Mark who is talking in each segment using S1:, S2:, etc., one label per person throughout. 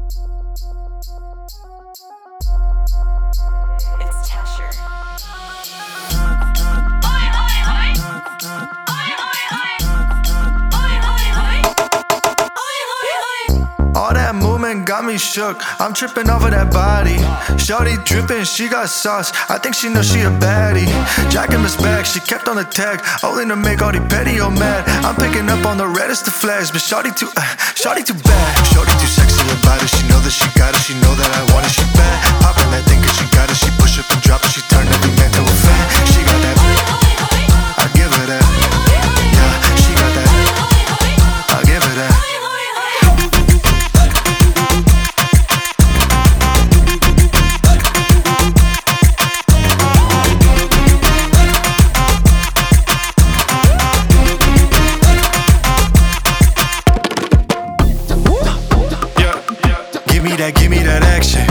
S1: It's Tasher.
S2: All that movement got me shook. I'm tripping over that body. Shorty dripping, she got sauce. I think she knows she a baddie. Jacking Miss bag, she kept on the tag, only to make all the petty or mad. I'm picking up on the reddest of flags, but shorty too bad. Shorty too sexy about it. She know that she got it. She know that I want it. She bad. Popping that thing 'cause she got it. She push up and drop it. She turn every man to a fan. She got that. I give her that. Yeah, she got that. I give her that. Give me that action.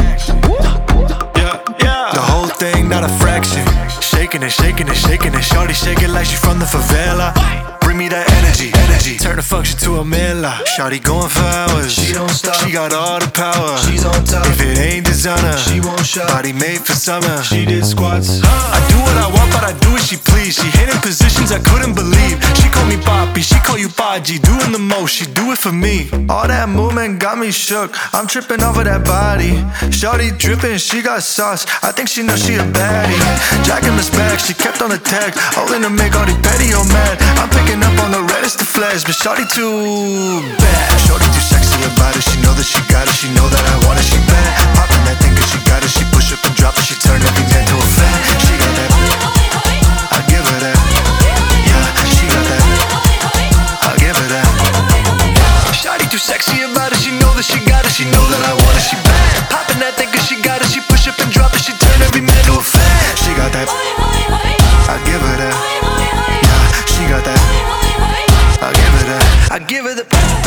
S2: Yeah. The whole thing, not a fraction. Shaking it, shaking it, shaking it. Shorty shake it like she from the favela. Bring me that energy. Turn the function to a mela. Shorty going for hours. She don't stop. She got all the power. She's on top. If it ain't designer, she won't shop. Body made for summer. She did squats. I do what I want, but I do what she please. She hit in positions I couldn't believe. She call me Papi, she call you Baji. Doing the most, she do it for me. All that movement got me shook. I'm tripping over that body. Shorty dripping, she got sauce. I think she knows she a baddie. Jacking Miss bag, she kept on the tag, only to make all the petty or mad. I'm picking up on the reddest of flags, but shorty too bad. Shorty too sexy about it. She know that she got it. She know that I want it. She bad. Popping that thing 'cause she got it. She push up and drop it. She turn every man to a fan. She got that. I give her that. Yeah, she got that. I give her that. Shorty too sexy about it. She know that she got it. She know that I want it. She bad. Popping that thing 'cause she got it. She push up and drop it. She turn every man to a fan. She got that. I give her that. Yeah, she got that. I give her that. I give her the.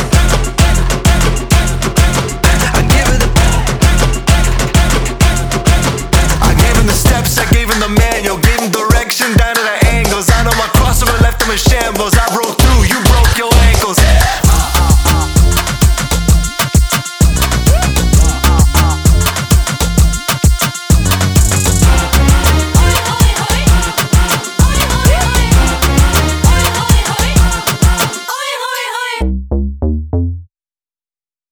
S2: I give her the. I gave him the steps. I gave him the manual. Gave him direction.